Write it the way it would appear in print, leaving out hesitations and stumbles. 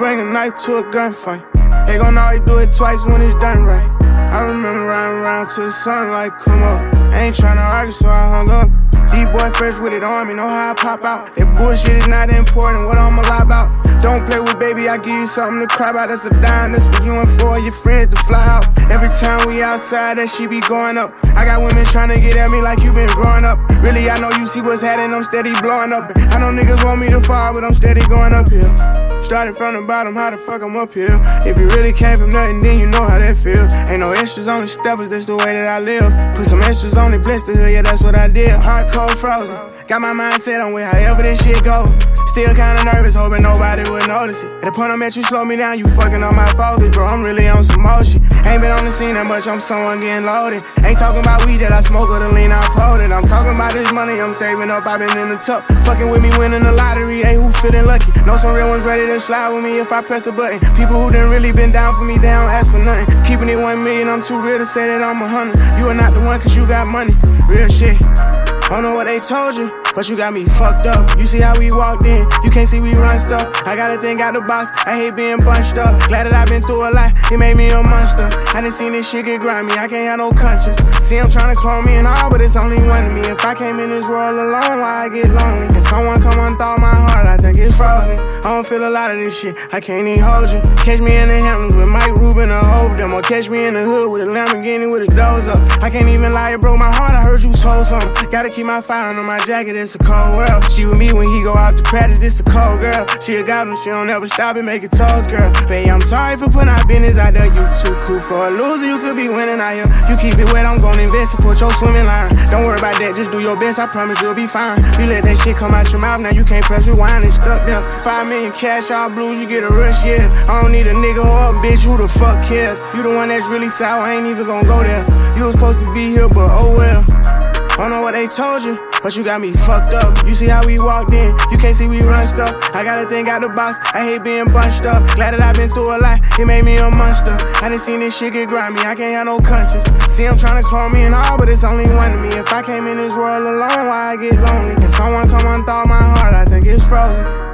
bring a knife to a gunfight. They gon' always do it twice when it's done right. I remember riding around till the sunlight come up. I ain't tryna argue, so I hung up. D-boy fresh with it on me, know how I pop out. That bullshit is not important, what I'ma lie about. Don't play with baby, I give you something to cry about. That's a dime, that's for you and for your friends to fly out. Every time we outside, that shit be going up. I got women tryna get at me like you been growing up. Really, I know you see what's happening, I'm steady blowing up. I know niggas want me to fall, but I'm steady going uphill. Started from the bottom, how the fuck I'm up here? If you really came from nothing, then you know how that feel. Ain't no extras on the steppers, that's the way that I live. Put some extras on the blister hood, yeah, that's what I did. Hardcore frozen, got my mindset on with however this shit go. Still kinda nervous, hoping nobody would notice it. At the point I'm at, you slow me down, you fucking on my focus, bro. I'm really on some motion. Ain't been on the scene that much, I'm someone getting loaded. Ain't talking about weed that I smoke or the lean I pulled it. I'm talking about this money I'm saving up, I've been in the tuck. Fucking with me winning the lottery, hey, who feeling lucky? Know some real ones ready to slide with me if I press the button. People who done really been down for me, they don't ask for nothing. Keeping it 1 million, I'm too real to say that I'm 100. You are not the one cause you got money, real shit. I don't know what they told you, but you got me fucked up. You see how we walked in, you can't see we run stuff. I got a thing out the box, I hate being bunched up. Glad that I've been through a lot, it made me a monster. I done seen this shit get grimy, I can't have no conscience. See I'm tryna clone me and all, but it's only one to me. If I came in this world alone, why I get lonely? If someone come unthaw my heart, I think it's frozen. I don't feel a lot of this shit, I can't even hold you. Catch me in the Hamptons with Mike Rubin or Hov them, or catch me in the hood with a Lamborghini with a doors up. I can't even lie, it broke my heart, I heard you told something. Gotta keep my fire under my jacket, it's a cold world. She with me when he go out to practice, it's a cold girl. She a goblin, she don't ever stop and make it toes, girl. Babe, I'm sorry for putting our business out there. You too cool for a loser, you could be winning out here. You keep it wet, I'm gonna invest and put your swimming line. Don't worry about that, just do your best, I promise you'll be fine. You let that shit come out your mouth, now you can't press rewind and stuck there. 5 million cash, all blues, you get a rush, yeah. I don't need a nigga or a bitch, who the fuck cares? You the one that's really sour, I ain't even gonna go there. You was supposed to be here, but oh well. I don't know what they told you, but you got me fucked up. You see how we walked in, you can't see we run stuff. I got a thing out the box, I hate being bunched up. Glad that I've been through a lot, it made me a monster. I done seen this shit get grimy, I can't have no conscience. See I'm tryna clone me and all, but it's only one to me. If I came in this world alone, why I get lonely? If someone come unthaw my heart, I think it's frozen.